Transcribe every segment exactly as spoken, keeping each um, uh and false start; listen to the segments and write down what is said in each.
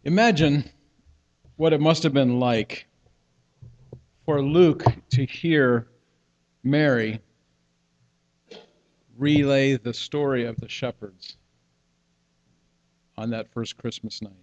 Imagine what it must have been like for Luke to hear Mary relay the story of the shepherds on that first Christmas night.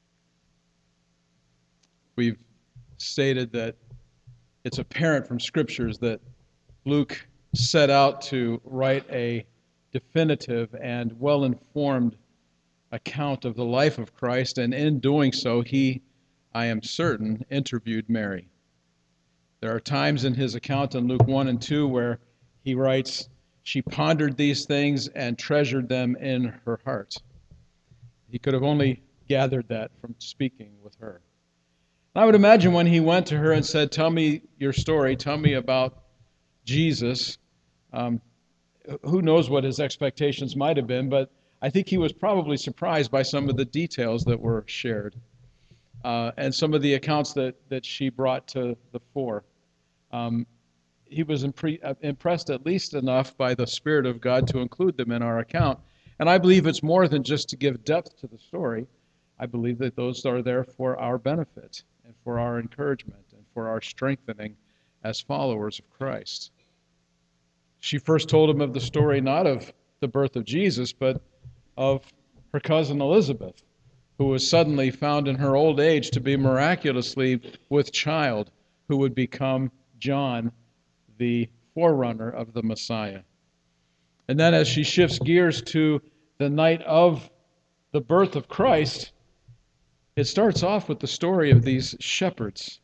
We've stated that it's apparent from scriptures that Luke set out to write a definitive and well-informed account of the life of Christ, and in doing so, he, I am certain, interviewed Mary. There are times in his account in Luke one and two where he writes, "She pondered these things and treasured them in her heart." He could have only gathered that from speaking with her. I would imagine when he went to her and said, "Tell me your story, tell me about Jesus," um, who knows what his expectations might have been, but I think he was probably surprised by some of the details that were shared uh, and some of the accounts that, that she brought to the fore. Um, he was impre- impressed at least enough by the Spirit of God to include them in our account. And I believe it's more than just to give depth to the story. I believe that those are there for our benefit and for our encouragement and for our strengthening as followers of Christ. She first told him of the story not of the birth of Jesus, but of her cousin Elizabeth, who was suddenly found in her old age to be miraculously with child, who would become John, the forerunner of the Messiah. And then as she shifts gears to the night of the birth of Christ, it starts off with the story of these shepherds.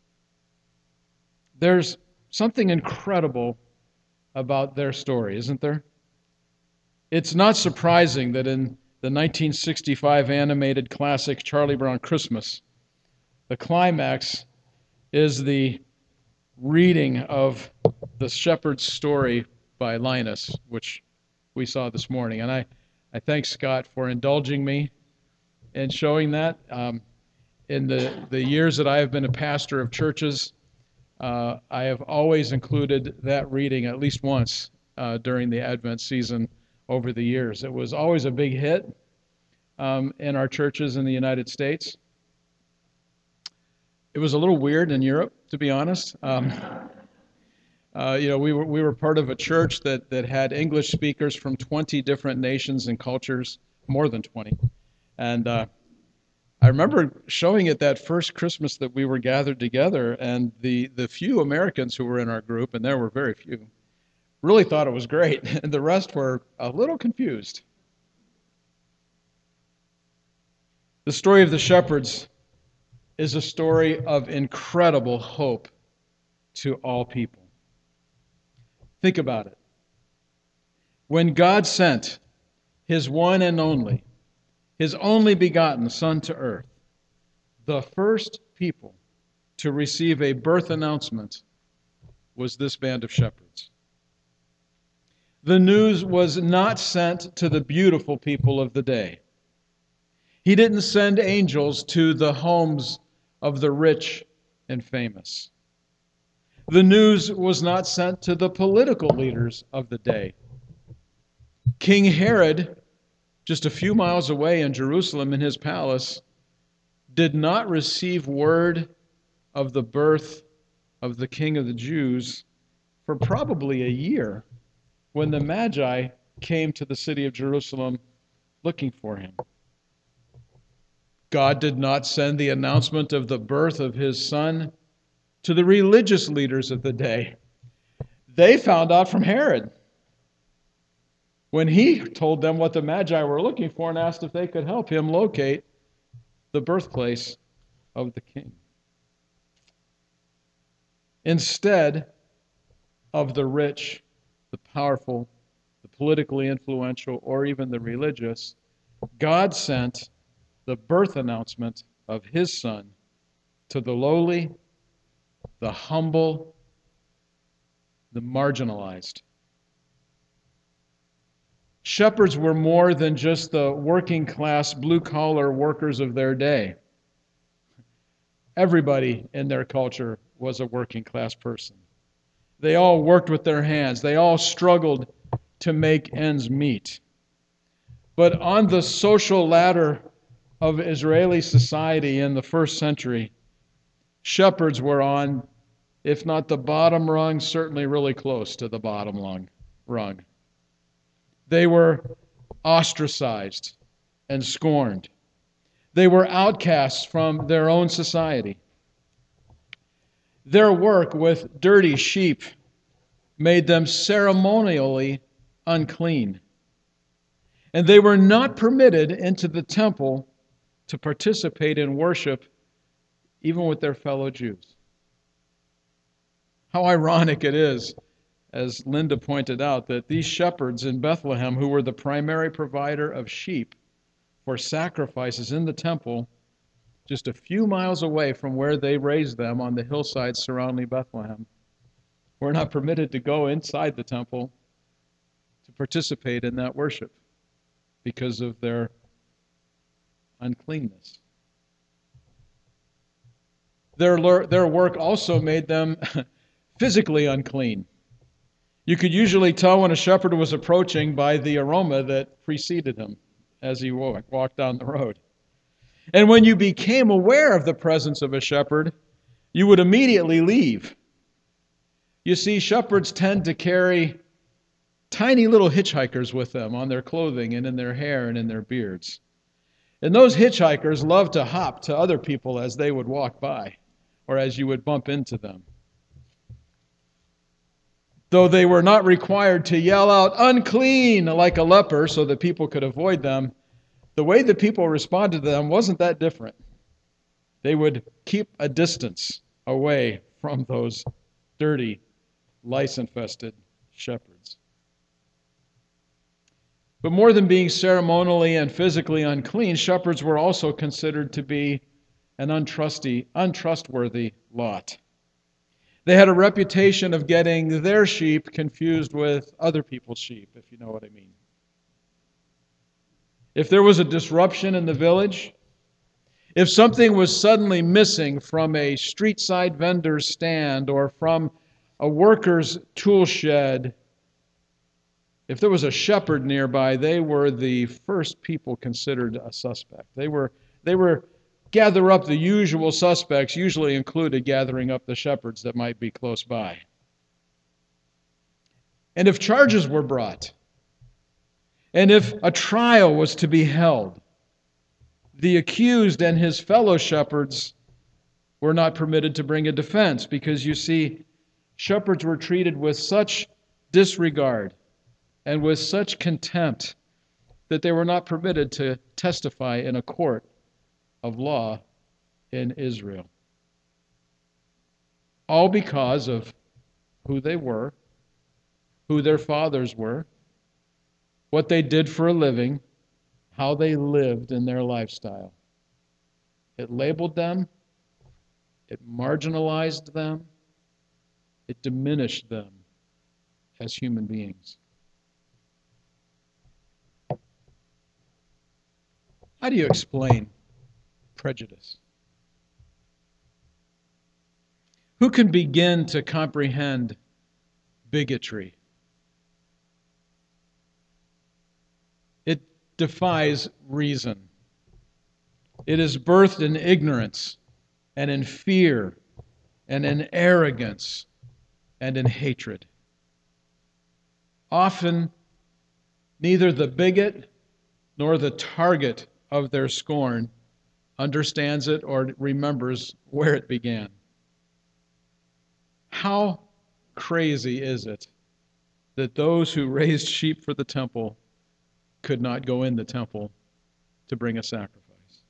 There's something incredible about their story, isn't there? It's not surprising that in the nineteen sixty-five animated classic Charlie Brown Christmas, the climax is the reading of the shepherd's story by Linus, which we saw this morning. And I, I thank Scott for indulging me in showing that. Um, in the, the years that I have been a pastor of churches, uh, I have always included that reading at least once uh, during the Advent season over the years. It was always a big hit um, in our churches in the United States. It was a little weird in Europe, to be honest. Um, uh, you know, we were we were part of a church that that had English speakers from twenty different nations and cultures, more than twenty. And uh, I remember showing it that first Christmas that we were gathered together, and the the few Americans who were in our group, and there were very few, really thought it was great, and the rest were a little confused. The story of the shepherds is a story of incredible hope to all people. Think about it. When God sent his one and only, his only begotten Son to earth, the first people to receive a birth announcement was this band of shepherds. The news was not sent to the beautiful people of the day. He didn't send angels to the homes of the rich and famous. The news was not sent to the political leaders of the day. King Herod, just a few miles away in Jerusalem in his palace, did not receive word of the birth of the King of the Jews for probably a year when the Magi came to the city of Jerusalem looking for him. God did not send the announcement of the birth of his Son to the religious leaders of the day. They found out from Herod when he told them what the Magi were looking for and asked if they could help him locate the birthplace of the king. Instead of the rich, the powerful, the politically influential, or even the religious, God sent the birth announcement of his Son to the lowly, the humble, the marginalized. Shepherds were more than just the working class, blue-collar workers of their day. Everybody in their culture was a working class person. They all worked with their hands. They all struggled to make ends meet. But on the social ladder of Israeli society in the first century, shepherds were on, if not the bottom rung, certainly really close to the bottom rung. They were ostracized and scorned. They were outcasts from their own society. Their work with dirty sheep made them ceremonially unclean. And they were not permitted into the temple to participate in worship, even with their fellow Jews. How ironic it is, as Linda pointed out, that these shepherds in Bethlehem, who were the primary provider of sheep for sacrifices in the temple, just a few miles away from where they raised them on the hillside surrounding Bethlehem, were not permitted to go inside the temple to participate in that worship because of their uncleanness. Their, their work also made them physically unclean. You could usually tell when a shepherd was approaching by the aroma that preceded him as he walked down the road. And when you became aware of the presence of a shepherd, you would immediately leave. You see, shepherds tend to carry tiny little hitchhikers with them on their clothing and in their hair and in their beards. And those hitchhikers love to hop to other people as they would walk by or as you would bump into them. Though they were not required to yell out, "Unclean," like a leper so that people could avoid them, the way that people responded to them wasn't that different. They would keep a distance away from those dirty, lice-infested shepherds. But more than being ceremonially and physically unclean, shepherds were also considered to be an untrusty, untrustworthy lot. They had a reputation of getting their sheep confused with other people's sheep, if you know what I mean. If there was a disruption in the village, if something was suddenly missing from a street-side vendor's stand or from a worker's tool shed, if there was a shepherd nearby, they were the first people considered a suspect. They were, they were gather up the usual suspects, usually included gathering up the shepherds that might be close by. And if charges were brought, and if a trial was to be held, the accused and his fellow shepherds were not permitted to bring a defense because, you see, shepherds were treated with such disregard and with such contempt that they were not permitted to testify in a court of law in Israel. All because of who they were, who their fathers were, what they did for a living, how they lived in their lifestyle. It labeled them, it marginalized them, it diminished them as human beings. How do you explain prejudice? Who can begin to comprehend bigotry? It defies reason. It is birthed in ignorance and in fear and in arrogance and in hatred. Often, neither the bigot nor the target of their scorn understands it or remembers where it began. How crazy is it that those who raised sheep for the temple could not go in the temple to bring a sacrifice?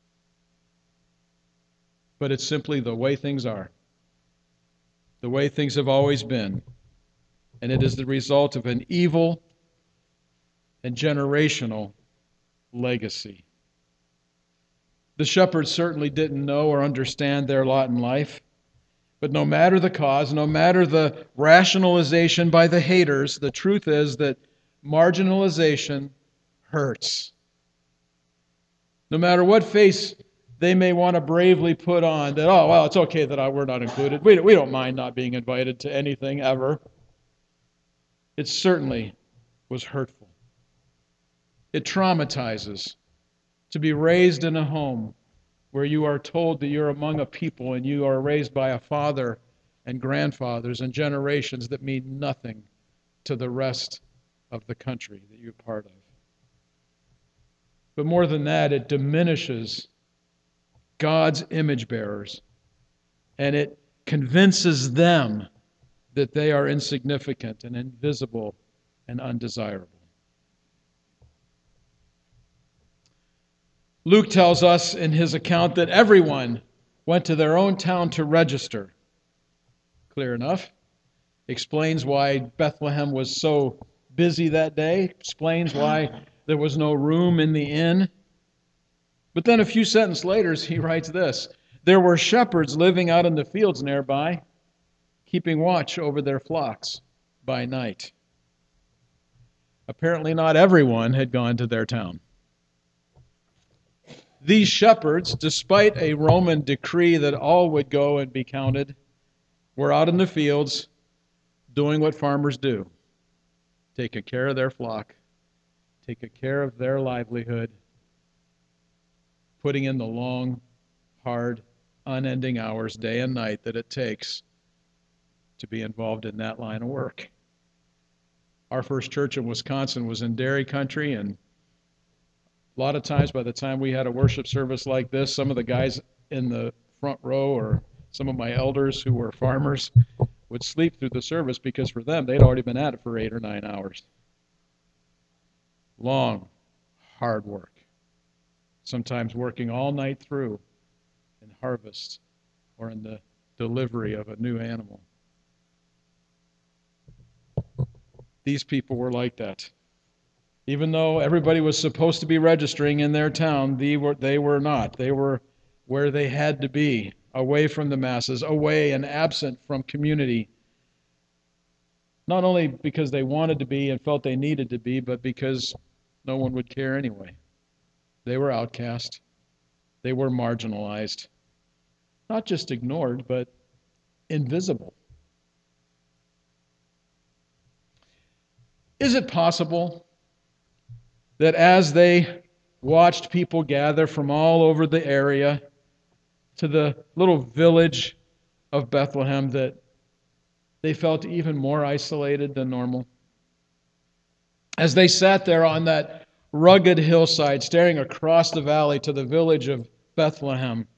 But it's simply the way things are, the way things have always been, and it is the result of an evil and generational legacy. The shepherds certainly didn't know or understand their lot in life, but no matter the cause, no matter the rationalization by the haters, the truth is that marginalization hurts. No matter what face they may want to bravely put on, that, oh, well, it's okay that I, we're not included. We, we don't mind not being invited to anything ever. It certainly was hurtful. It traumatizes to be raised in a home where you are told that you're among a people and you are raised by a father and grandfathers and generations that mean nothing to the rest of the country that you're part of. But more than that, it diminishes God's image bearers, and it convinces them that they are insignificant and invisible and undesirable. Luke tells us in his account that everyone went to their own town to register. Clear enough. Explains why Bethlehem was so busy that day. Explains why there was no room in the inn. But then a few sentences later, he writes this: there were shepherds living out in the fields nearby, keeping watch over their flocks by night. Apparently not everyone had gone to their town. These shepherds, despite a Roman decree that all would go and be counted, were out in the fields doing what farmers do: taking care of their flock, taking care of their livelihood, putting in the long, hard, unending hours, day and night, that it takes to be involved in that line of work. Our first church in Wisconsin was in dairy country, and a lot of times by the time we had a worship service like this, some of the guys in the front row or some of my elders who were farmers would sleep through the service because for them, they'd already been at it for eight or nine hours. Long, hard work. Sometimes working all night through in harvest or in the delivery of a new animal. These people were like that. Even though everybody was supposed to be registering in their town, they were, they were not. They were where they had to be, away from the masses, away and absent from community. Not only because they wanted to be and felt they needed to be, but because no one would care anyway. They were outcast. They were marginalized. Not just ignored, but invisible. Is it possible that as they watched people gather from all over the area to the little village of Bethlehem, that they felt even more isolated than normal? As they sat there on that rugged hillside, staring across the valley to the village of Bethlehem,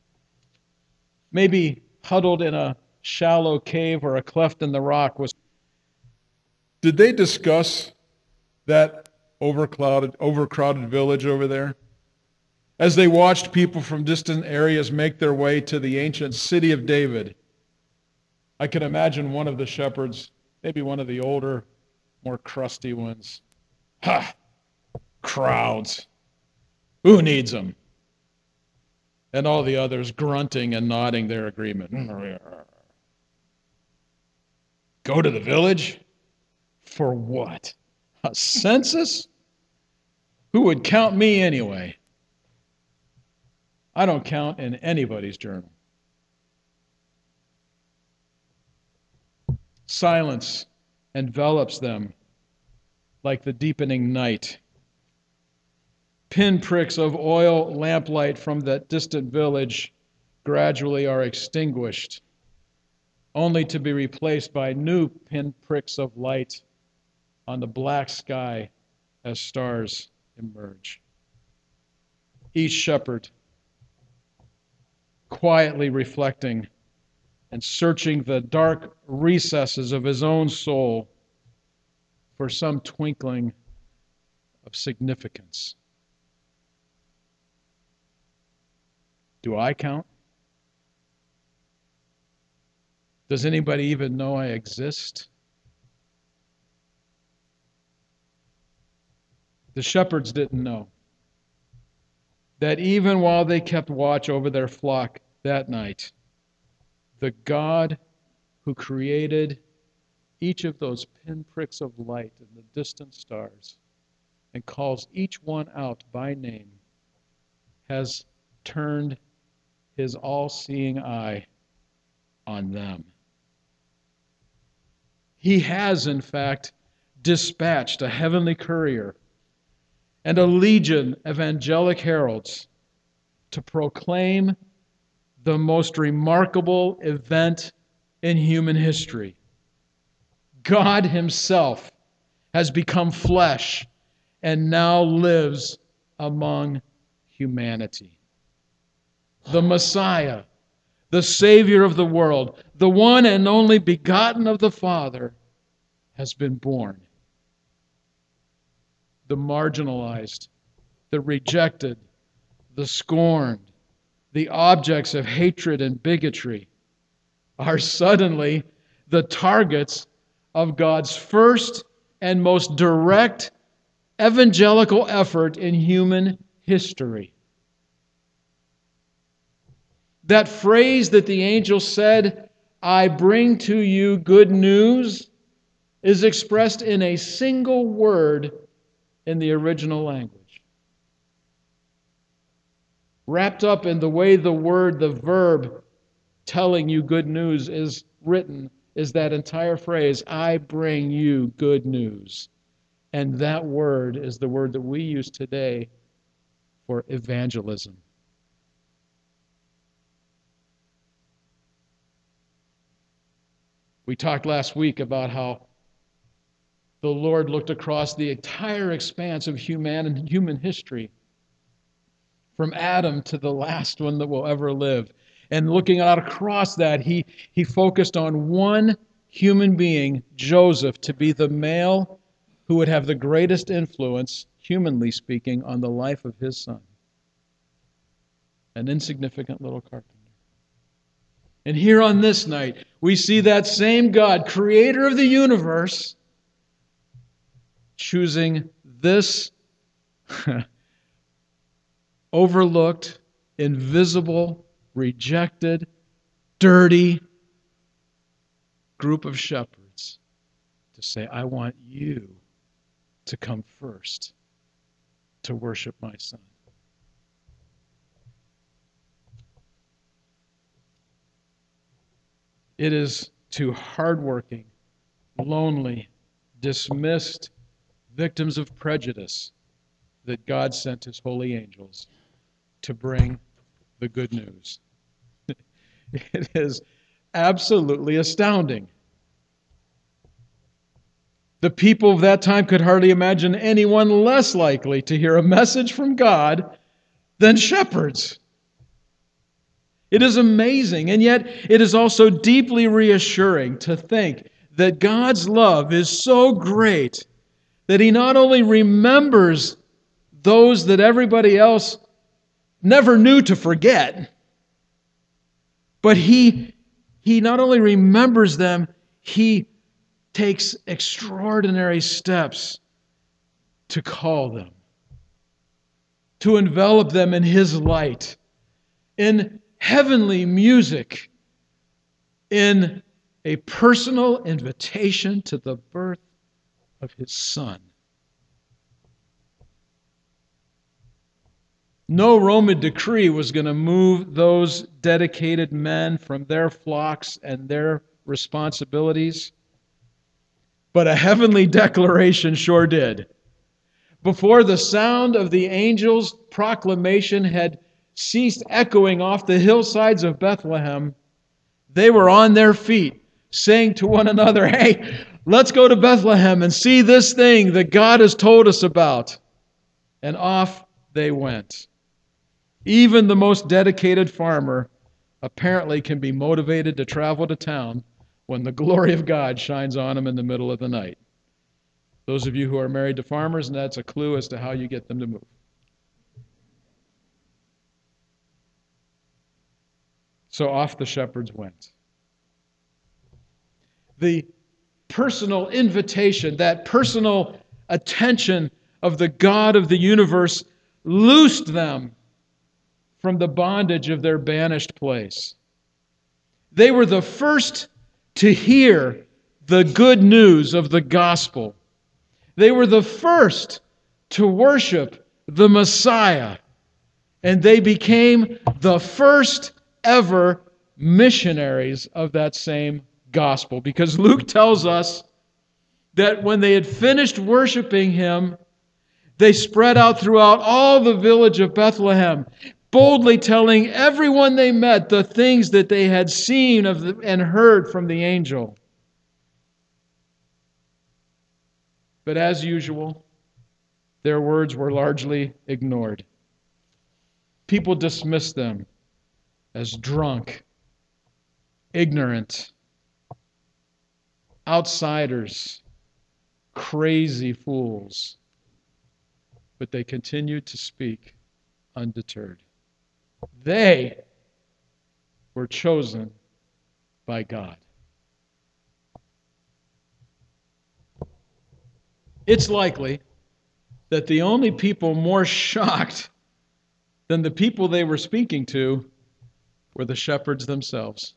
maybe huddled in a shallow cave or a cleft in the rock, was did they discuss that overcrowded, overcrowded village over there? As they watched people from distant areas make their way to the ancient city of David, I can imagine one of the shepherds, maybe one of the older, more crusty ones. Ha! Crowds. Who needs them? And all the others grunting and nodding their agreement. Go to the village? For what? A census? Who would count me anyway? I don't count in anybody's journal. Silence envelops them like the deepening night. Pinpricks of oil lamplight from that distant village gradually are extinguished, only to be replaced by new pinpricks of light on the black sky as stars emerge. Each shepherd quietly reflecting and searching the dark recesses of his own soul for some twinkling of significance. Do I count? Does anybody even know I exist? The shepherds didn't know that even while they kept watch over their flock that night, the God who created each of those pinpricks of light in the distant stars and calls each one out by name has turned his all-seeing eye on them. He has, in fact, dispatched a heavenly courier, and a legion of angelic heralds to proclaim the most remarkable event in human history. God Himself has become flesh and now lives among humanity. The Messiah, the Savior of the world, the one and only begotten of the Father, has been born. The marginalized, the rejected, the scorned, the objects of hatred and bigotry are suddenly the targets of God's first and most direct evangelical effort in human history. That phrase that the angel said, "I bring to you good news," is expressed in a single word in the original language. Wrapped up in the way the word, the verb, telling you good news is written, is that entire phrase, "I bring you good news." And that word is the word that we use today for evangelism. We talked last week about how the Lord looked across the entire expanse of human human history, from Adam to the last one that will ever live. And looking out across that, he, he focused on one human being, Joseph, to be the male who would have the greatest influence, humanly speaking, on the life of his son. An insignificant little carpenter. And here on this night, we see that same God, creator of the universe, choosing this overlooked, invisible, rejected, dirty group of shepherds to say, "I want you to come first to worship my son." It is to hardworking, lonely, dismissed victims of prejudice that God sent His holy angels to bring the good news. It is absolutely astounding. The people of that time could hardly imagine anyone less likely to hear a message from God than shepherds. It is amazing, and yet it is also deeply reassuring to think that God's love is so great that He not only remembers those that everybody else never knew to forget, but He, he not only remembers them, He takes extraordinary steps to call them, to envelop them in His light, in heavenly music, in a personal invitation to the birth of His Son. No Roman decree was going to move those dedicated men from their flocks and their responsibilities, but a heavenly declaration sure did. Before the sound of the angel's proclamation had ceased echoing off the hillsides of Bethlehem, they were on their feet, saying to one another, "Hey, let's go to Bethlehem and see this thing that God has told us about." And off they went. Even the most dedicated farmer apparently can be motivated to travel to town when the glory of God shines on him in the middle of the night. Those of you who are married to farmers, and that's a clue as to how you get them to move. So off the shepherds went. The personal invitation, that personal attention of the God of the universe loosed them from the bondage of their banished place. They were the first to hear the good news of the gospel. They were the first to worship the Messiah. And they became the first ever missionaries of that same gospel. Because Luke tells us that when they had finished worshiping Him, They spread out throughout all the village of Bethlehem, boldly telling everyone they met the things that they had seen of the, and heard from the angel. But as usual, their words were largely ignored. People dismissed them as drunk, ignorant, outsiders, crazy fools. But they continued to speak undeterred. They were chosen by God. It's likely that the only people more shocked than the people they were speaking to were the shepherds themselves.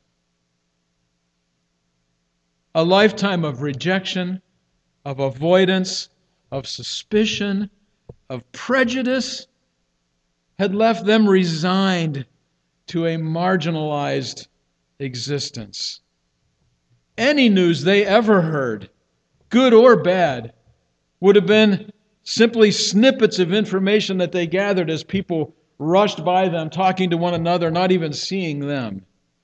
A lifetime of rejection, of avoidance, of suspicion, of prejudice had left them resigned to a marginalized existence. Any news they ever heard, good or bad, would have been simply snippets of information that they gathered as people rushed by them, talking to one another, not even seeing them.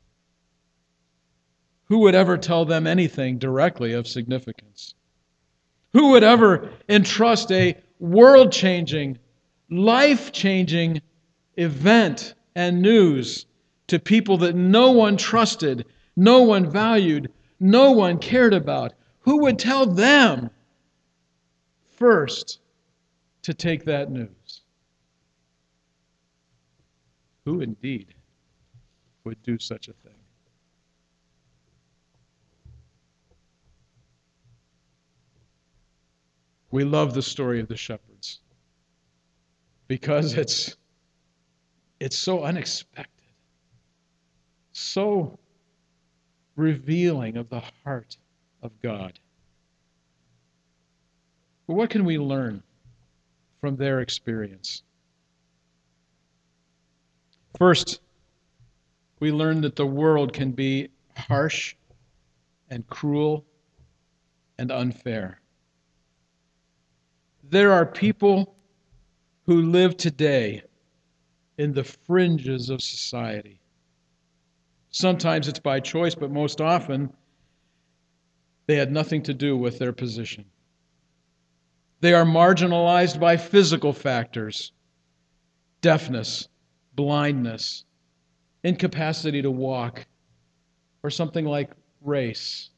Who would ever tell them anything directly of significance? Who would ever entrust a world-changing, life-changing event and news to people that no one trusted, no one valued, no one cared about? Who would tell them first to take that news? Who indeed would do such a thing? We love the story of the shepherds because it's it's so unexpected, so revealing of the heart of God. But what can we learn from their experience? First, we learn that the world can be harsh and cruel and unfair. There are people who live today in the fringes of society. Sometimes it's by choice, but most often they had nothing to do with their position. They are marginalized by physical factors, deafness, blindness, incapacity to walk, or something like race.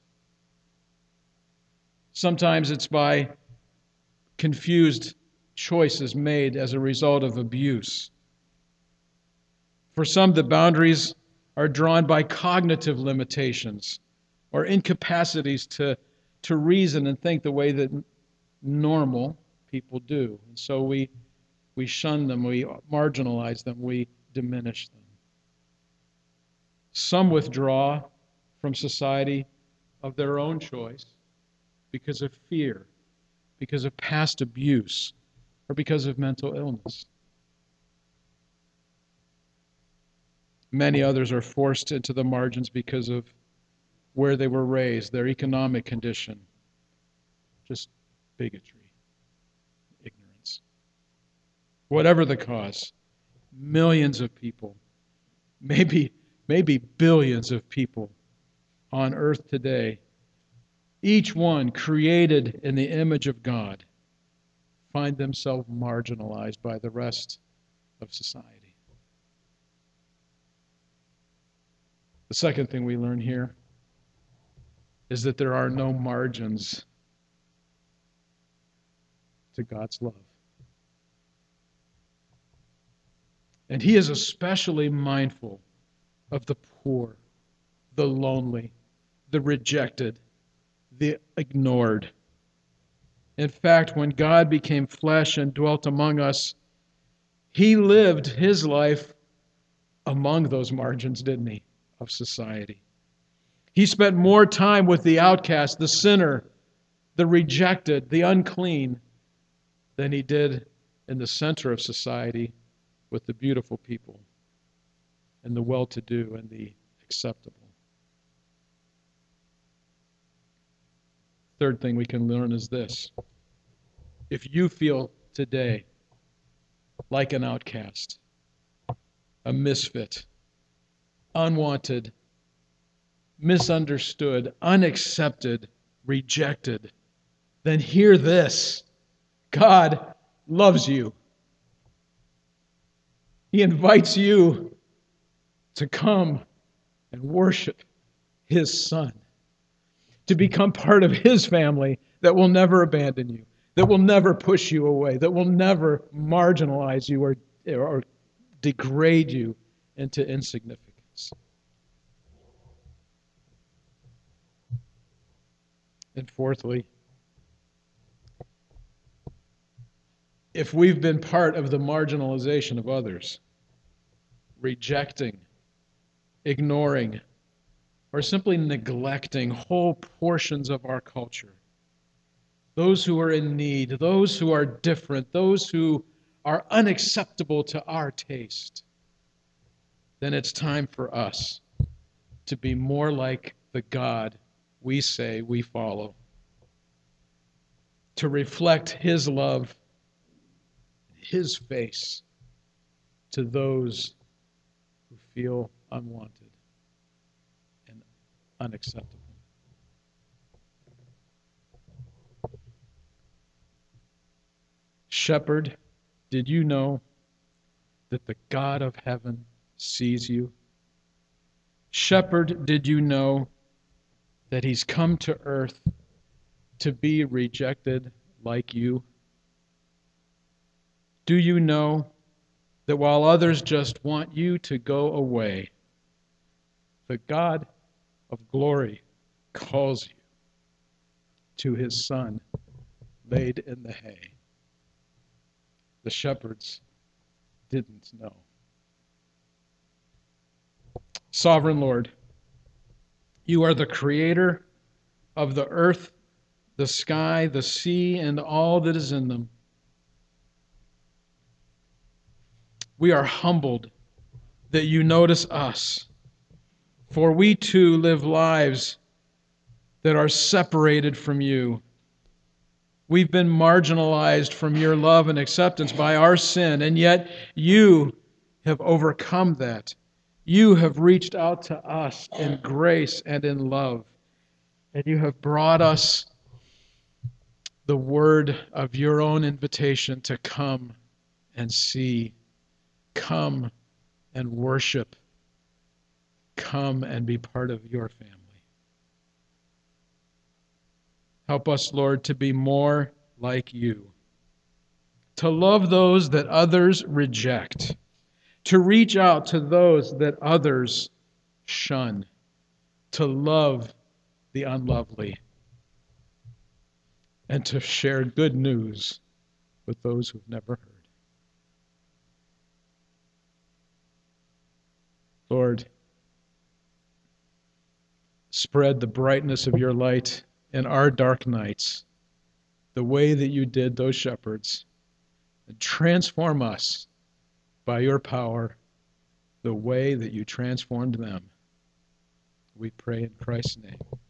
Sometimes it's by confused choices made as a result of abuse. For some, the boundaries are drawn by cognitive limitations or incapacities to, to reason and think the way that normal people do. And so we, we shun them, we marginalize them, we diminish them. Some withdraw from society of their own choice because of fear, because of past abuse, or because of mental illness. Many others are forced into the margins because of where they were raised, their economic condition, just bigotry, ignorance. Whatever the cause, millions of people, maybe, maybe billions of people on earth today, each one created in the image of God, find themselves marginalized by the rest of society. The second thing we learn here is that there are no margins to God's love. And He is especially mindful of the poor, the lonely, the rejected, the ignored. In fact, when God became flesh and dwelt among us, He lived His life among those margins, didn't He, of society. He spent more time with the outcast, the sinner, the rejected, the unclean, than He did in the center of society with the beautiful people and the well-to-do and the acceptable. Third thing we can learn is this. If you feel today like an outcast, a misfit, unwanted, misunderstood, unaccepted, rejected, then hear this: God loves you. He invites you to come and worship His Son, to become part of His family that will never abandon you, that will never push you away, that will never marginalize you or, or degrade you into insignificance. And fourthly, if we've been part of the marginalization of others, rejecting, ignoring, or simply neglecting whole portions of our culture, those who are in need, those who are different, those who are unacceptable to our taste, then it's time for us to be more like the God we say we follow, to reflect His love, His face to those who feel unwanted and unacceptable. Shepherd, did you know that the God of heaven sees you? Shepherd, did you know that He's come to earth to be rejected like you? Do you know that while others just want you to go away, the God of glory calls you to His Son laid in the hay? The shepherds didn't know. Sovereign Lord, you are the creator of the earth, the sky, the sea, and all that is in them. We are humbled that you notice us, for we too live lives that are separated from you. We've been marginalized from your love and acceptance by our sin, and yet you have overcome that. You have reached out to us in grace and in love, and you have brought us the word of your own invitation to come and see, come and worship, come and be part of your family. Help us, Lord, to be more like you, to love those that others reject, to reach out to those that others shun, to love the unlovely, and to share good news with those who've never heard. Lord, spread the brightness of your light in our dark nights, the way that you did those shepherds, and transform us by your power the way that you transformed them. We pray in Christ's name.